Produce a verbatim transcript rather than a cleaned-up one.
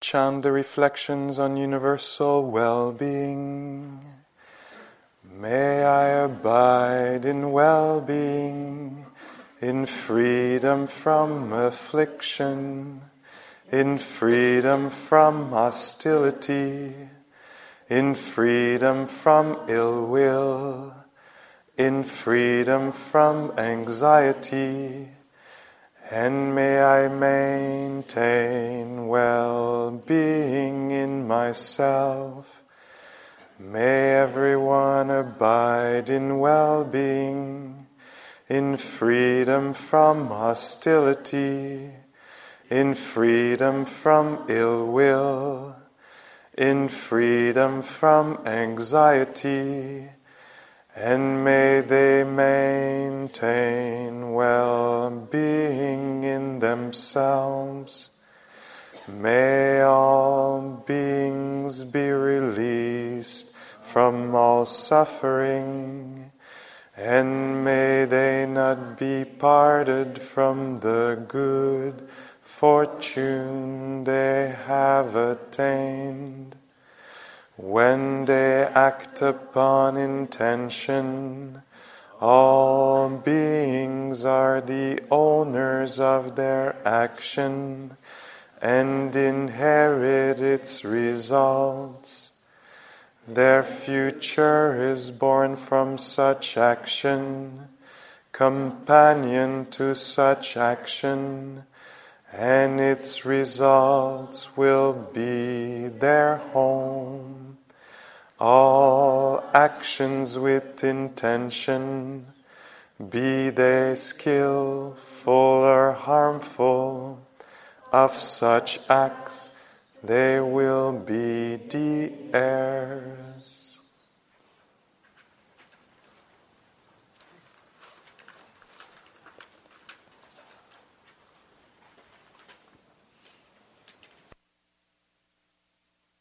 chant the reflections on universal well-being. May I abide in well-being, in freedom from affliction, in freedom from hostility, in freedom from ill will, in freedom from anxiety, and may I maintain well-being in myself. May everyone abide in well-being, in freedom from hostility, in freedom from ill will, in freedom from anxiety, and may they maintain well-being in themselves. May all beings be released from all suffering, and may they not be parted from the good fortune they have attained. When they act upon intention, all beings are the owners of their action and inherit its results. Their future is born from such action, companion to such action, and its results will be their home. All actions with intention, be they skillful or harmful, of such acts they will be the heirs.